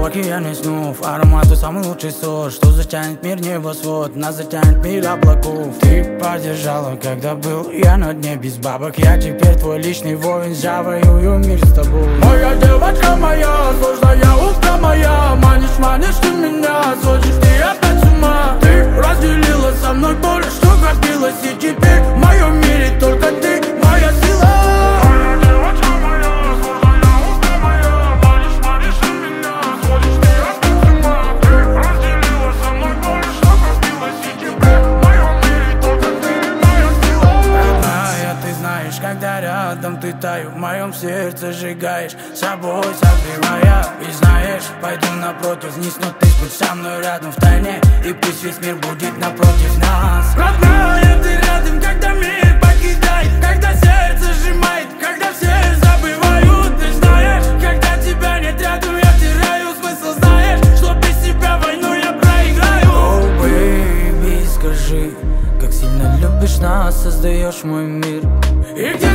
океане снов, аромату самый лучший сорт, что затянет мир небосвод, нас затянет мир облаков. Ты поддержала, когда был я на дне без бабок. Я теперь твой личный воин, завоюю мир с тобой. Моя девочка моя, сложная узка моя, манишь ты меня, сводишь ты опять с ума. Ты разделила со мной боль, что копилось, и теперь в моем мире только ты, моя сила. Когда рядом ты таю, в моем сердце сжигаешь, собой согревая. И знаешь, пойду напротив вниз, но ты будь со мной рядом в тайне, и пусть весь мир будет напротив нас. Родная, ты рядом, когда мир покидает, когда сердце сжимает, когда все забывают. Ты знаешь, когда тебя нет рядом, я теряю смысл. Знаешь, что без тебя войну я проиграю. Oh, baby, скажи, как сильно любишь нас, создаешь мой мир. И где